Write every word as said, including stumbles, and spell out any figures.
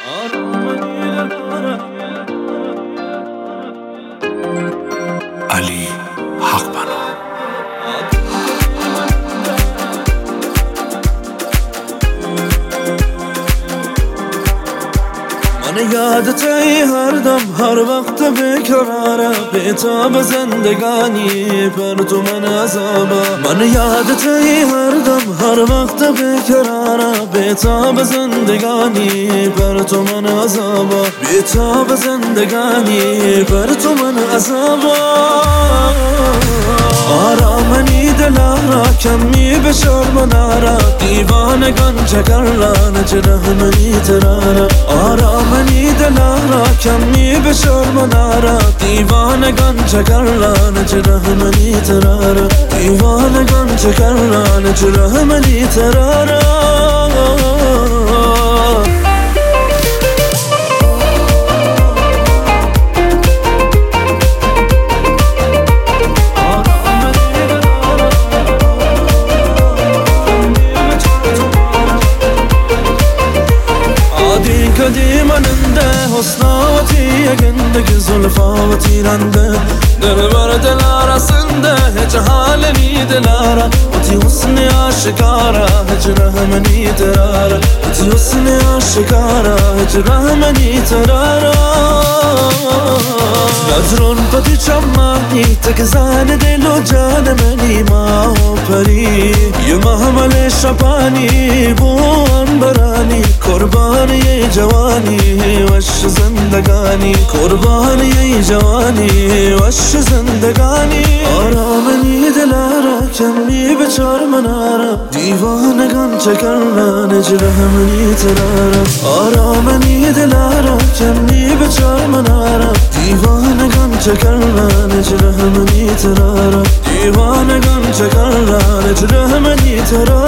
علی حق بنا من یادتی هر دم هر وقت بکراره بیتاب زندگانی پر تو من عذابه من یادتی هر دم هر وقت بکراره بیتاب زندگانی پر تو من عذابه بیتاب زندگانی پر تو من عذابه آرامنی دلارا کمی به شرمنارا دیوانگان چکرلان چرهمنی ترارا آرامنی دلارا کمی به شرمنارا دیوانگان چکرلان چرهمنی ترارا دیوانگان چکرلان چرهمنی ترارا قديماننده حسناوتی اگندگی زلفاوتی رنده در بر دل arasında hiç halini dilara Oti husni aşikara hiç rahmani terara Oti husni aşikara hiç rahmani terara Gadron pati chammani tek zane dilo can meni ma pari Ye mahmale şapani bu anbarani Kurban ye cevani vaş zindagani Kurban ye cevani vaş zindagani آرامنی دلارا کمی به چار منارا دیوانگان چکرلان جرهمنی ترارا آرامنی دلارا کمی به چار منارا دیوانگان چکرلان جرهمنی ترارا دیوانگان چکرلان جرهمنی ترارا